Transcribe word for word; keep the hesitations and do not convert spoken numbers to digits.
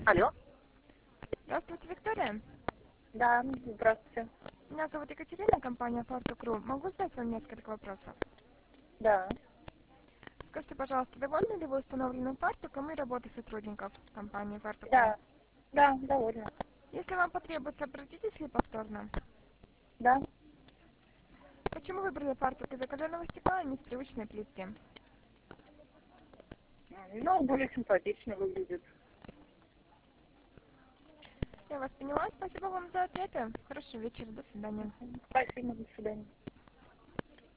Алло. Здравствуйте, Виктория. Да, здравствуйте. Меня зовут Екатерина, компания Фартукру. Могу задать вам несколько вопросов? Да. Скажите, пожалуйста, довольны ли вы установленным фартуком и работой сотрудников компании Фартукру? Да. Да, довольна. Если вам потребуется, обратитесь ли повторно? Да. Почему выбрали фартук из закаленного стекла, а не из привычной плитки? Ну, более симпатично выглядит. Я вас поняла. Спасибо вам за ответы. Хорошего вечера. До свидания. Спасибо, до свидания.